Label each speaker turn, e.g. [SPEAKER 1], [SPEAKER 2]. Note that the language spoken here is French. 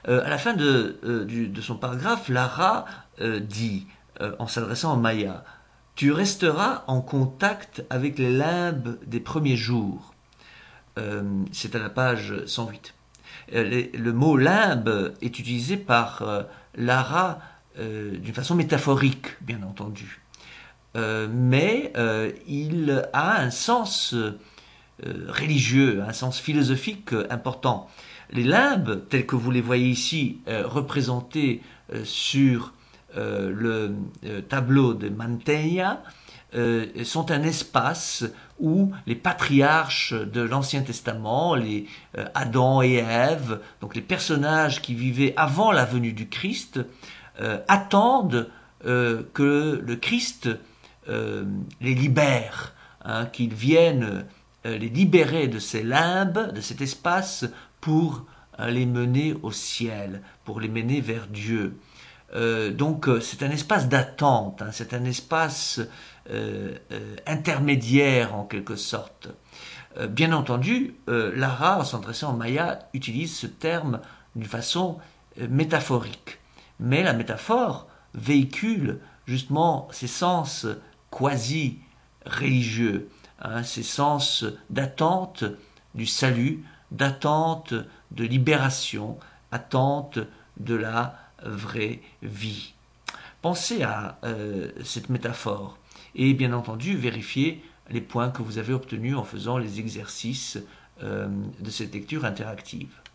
[SPEAKER 1] À la fin de son paragraphe, Lara dit, en s'adressant à Maya, tu resteras en contact avec les limbes des premiers jours. C'est à la page 108. Le mot limbe est utilisé par Lara d'une façon métaphorique, bien entendu. Mais il a un sens religieux, un sens philosophique important. Les limbes, tels que vous les voyez ici, représentés sur le tableau de Mantegna, sont un espace où les patriarches de l'Ancien Testament, les Adam et Ève, donc les personnages qui vivaient avant la venue du Christ, attendent que le Christ les libère, hein, qu'il vienne les libérer de ces limbes, de cet espace, pour les mener au ciel, pour les mener vers Dieu. Donc c'est un espace d'attente, hein, c'est un espace intermédiaire en quelque sorte. Bien entendu, Lara, en s'adressant à Maya, utilise ce terme d'une façon métaphorique. Mais la métaphore véhicule justement ces sens quasi-religieux, hein, ces sens d'attente du salut, d'attente de libération, attente de la vraie vie. Pensez à cette métaphore et bien entendu vérifiez les points que vous avez obtenus en faisant les exercices de cette lecture interactive.